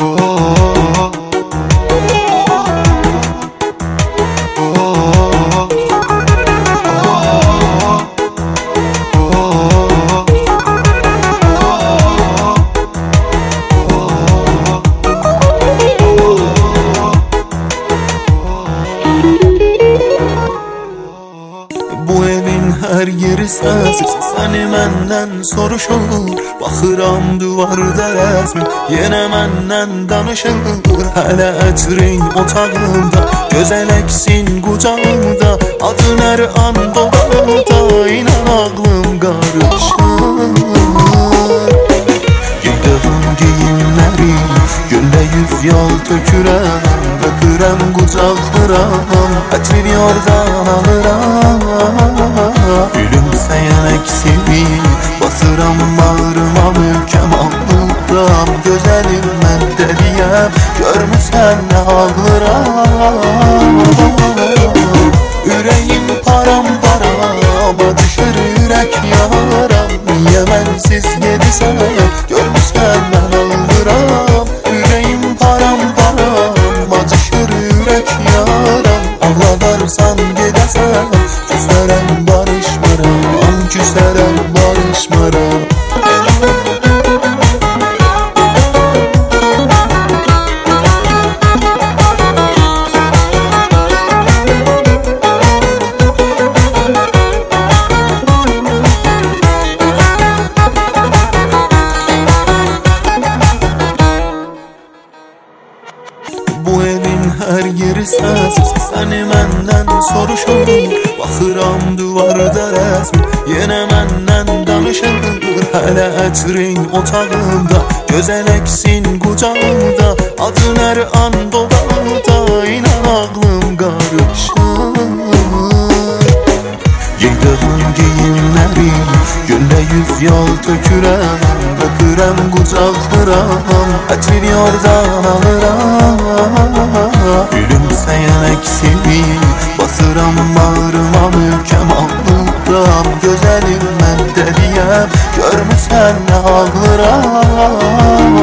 Bu evin her yeri sensiz, səni məndən soruşur. Baxıram duvarda rəsmin, yenə məndən danışır. Hələ ətrin otağımda, gözəl əksin qucağımda, adın hər an dolaqda, inan ağlım qarışır. Giydığım geyimləri, güllə yüz yol tökürəm, öpürəm qucaqlıram, ətrin yordan alıram. Gülümsəyən əksimi basıram bağrıma, möhkəm alıram. Gözəlim mən dəliyəm, görmüsən nə ağlıram. Ürəyim param-parama düşür ürək yaram. Niyə mənsiz yedisən, görmüsən mən ağlıram. Ürəyim param-parama düşür ürək yaram. Ağladarsan gedəsən, küsərəm barışmaram, küsərəm barışmaram. Bu evin hər yeri sensiz, səni məndən soruşur. Baxıram duvarda rəsmin, yenə məndən danışır. Hələ ətrin otağımda, gözəl əksin qucağımda, adın hər an dolaqda, inan ağlım qarışır. Giydığım geyimləri, güllə yüz yol tökürəm, öpürəm qucaqlıram, ətrin yordan alıram. Gülümsəyən əksimi basıram bağrıma, möhkəm alıram. Gözəlim mən dəliyəm, görmüsən nə ağlıram.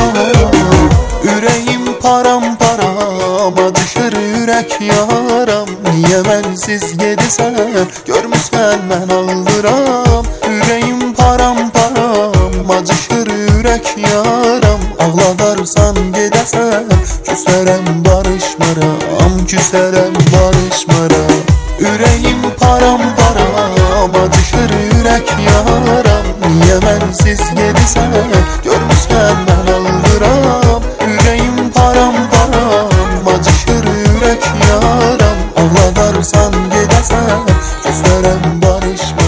Ürəyim param-parama düşür ürək yaram. Niyə mənsiz yedisən, görmüsən mən ağlıram. Ürəyim param-parama düşür ürək yaram. Ağladarsan gedəsən, küsərəm barışmaram, küsərəm barışmaram. Ürəyim param-parama düşür ürək yaram. Niyə mənsiz yedisən, görmüsən mən ağlıram. Ürəyim param-parama düşür ürək yaram. Ağladarsan gedəsən, küsərəm barışmaram.